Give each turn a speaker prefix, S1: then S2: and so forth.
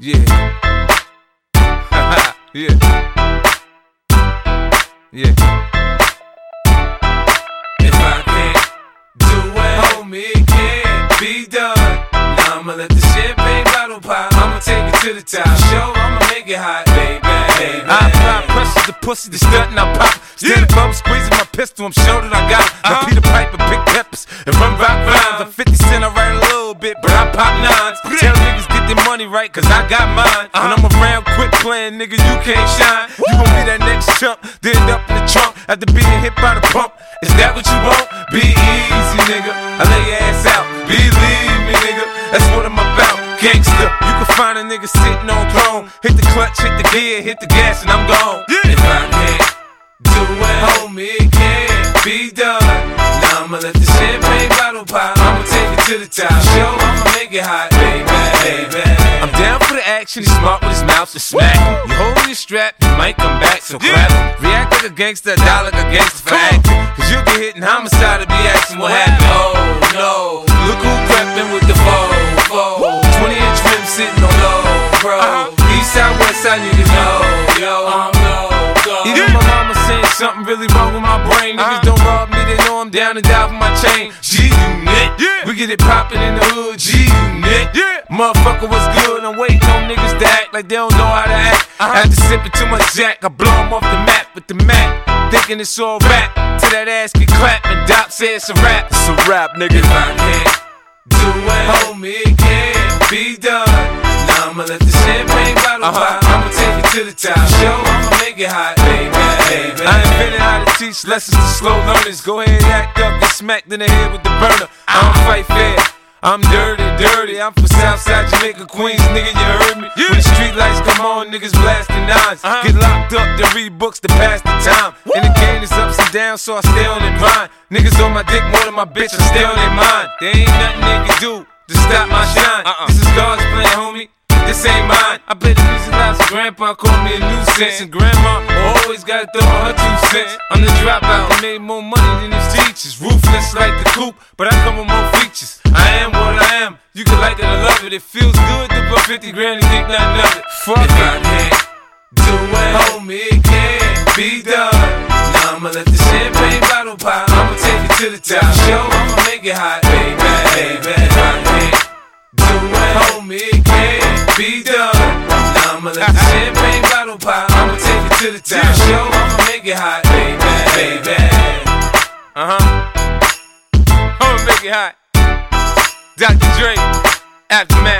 S1: Yeah. Yeah. Yeah. If I can't do it, homie, it can't be done. Now I'ma let the champagne bottle pop. I'ma take it to the top. Show, I'ma make it hot, baby. I apply pressure to pussy, the stunt and I pop. Stand above, squeezing my pistol, I'm sure that I got it. Now Peter Piper, big peppers, and run rock rhymes. I'm 50 Cent, I write a little bit, but I pop nines. Tell niggas get their money right, cause I got mine. When I'm around, quit playing, nigga, you can't shine. You gon' be that next chump, then end up in the trunk after being hit by the pump. Is that what you want? Be easy, nigga. I lay your ass out. Believe me, nigga. That's what I'm about. Gangsta. You can find a nigga sitting on throne. Hit the clutch, hit the gear, hit the gas, and I'm gone. If I can't do it, homie, it can't be done. Now I'ma let the champagne bottle pop. I'ma take it to the top. Show, I'ma make it hot, baby. I'm down for the action. He's smart with his mouth to smack. You holding your strap, you might come back, so clap. React like a gangster, die like a gangster for acting. Cause you'll get hit in homicide to be asking what happened. Oh no, look who crept in with the foe. 20-inch rim sitting on low, bro. East side, west side, niggas know, yo, I'm low. Even my mama saying something really wrong with my brain. Niggas don't rob me, they know I'm down and die for my chain. G-Unit, we get it poppin' in the hood. G-Unit, motherfucker, what's good? I'm waiting on niggas to act like they don't know how to act. After sipping too much Jack, I blow them off the map with the Mac. Thinking it's all rap, till that ass get clapped and Doc say it's a rap. It's a rap, nigga. If I can't do it, homie, it can't be done. Now I'ma let the champagne bottle pop. I'ma take it to the top. Show, I'ma make it hot, baby. I invented how to teach lessons to slow learners. Go ahead, act up, get smacked in the head with the burner. I don't fight fair. I'm dirty. I'm from Southside Jamaica, Queens, nigga, you heard me? When the street lights come on, niggas blasting nines. Get locked up, then read books to pass the time. And the game is ups and downs, so I stay on their grind. Niggas on my dick more than my bitch, I stay on their mind. There ain't nothing they can do to stop my shine. This is God's plan, homie. This ain't mine. I play the music loud, so grandpa called me a nuisance. And grandma always gotta throw her 2 cents. I'm the dropout that made more money than his teachers. Ruthless like the coupe, but I come with more features. I am what I am. You can like it or love it. It feels good to put 50 grand and think nothing of it. Fuck if I can't do it, homie, it can't be done. Now I'ma let the champagne bottle pop. I'ma take it to the top. Show, I'ma make it hot, baby. If I can't do it, homie, it can't be done. Now I'ma let the champagne bottle pop. I'ma take it to the top. Show, I'ma make it hot, baby. I'ma make it hot. Dr. Dre, Aftermath.